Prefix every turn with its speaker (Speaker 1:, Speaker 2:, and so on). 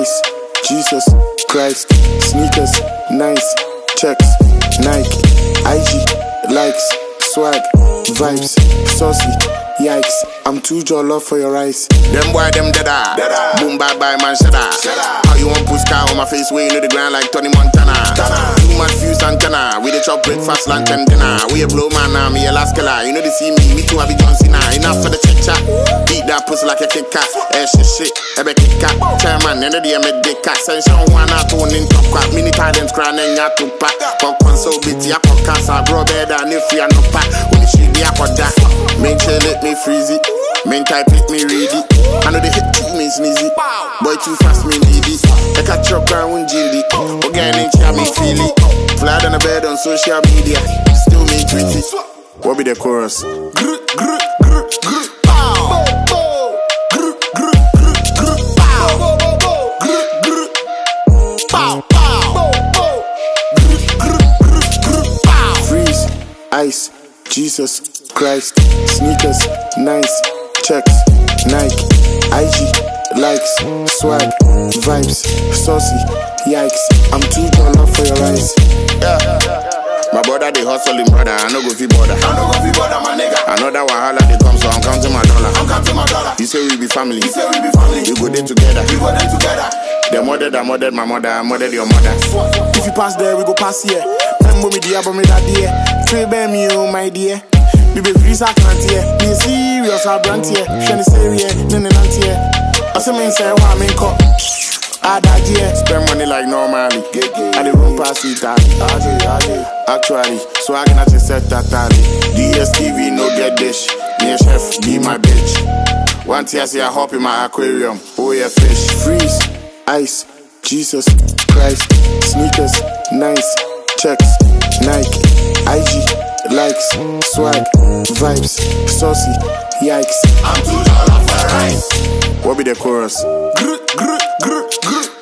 Speaker 1: Ice, Jesus, Christ, sneakers, nice, checks, Nike, IG, likes, swag, vibes, saucy, yikes. I'm too jollof for your rice.
Speaker 2: Them boy, them deada. Boom, bye bye, man, shut up. How you want push car on my face way into the ground like Tony Montana? Too much fuse antenna. We dey chop breakfast, lunch, and dinner. We a blow man, now me a last killer. You know they see me too, I be John Cena. Enough for the chit chat. Beat that pussy like a Kit Kat. Shit, ebe Kit Kat. Chairman, end of the me dick cat. Sensation one out on in top crap. Mini talents crying and ya to pack. Con so bitty, ya podcast. I bro better than if we are not pack. When you shoot me, I got that. Make sure let me freeze it. Men type it, me read it. I know they hit 2 means sneezy. Boy too fast, me need it. I catch your crown when jilly. Organic, I me feel it. Fly on the bed on social media. Still me tweet it. What be the chorus? Grr, grr, grr, grr, pow. Grr, grr, grr, grr, pow. Grr, grr, pow, pow. Grr, grr, grr, grr, pow. Freeze, ice, Jesus, Christ, sneakers, nice, checks, Nike, IG, likes, swag, vibes, saucy, yikes. I'm too jollof for your rice. My brother they hustling, brother. I no go fi bother. My nigga. I know that wahala they come, so I'm counting my dollar. You say we be family. We go there together. The mother, my mother, I murdered your mother. If you pass there, we go pass here. Remember me dear, but me that dear. Free bear me, oh my dear. Baby, freeze I can't hear. Be serious, I brand here. Shani say yeah, nene not here. I say me say what I mean call. I die here. Spend money like normally. I the room pass it actually, so I cannot set that tally. DSTV no get dish. Me a chef, be my bitch. One tea I say I hop in my aquarium. Oh yeah, fish. Freeze, ice, Jesus, Christ, sneakers, nice, checks, Nike, IG, likes, swag, vibes, saucy, yikes. I'm too jollof for rice. What be the chorus? Grr, grr, grr, grr.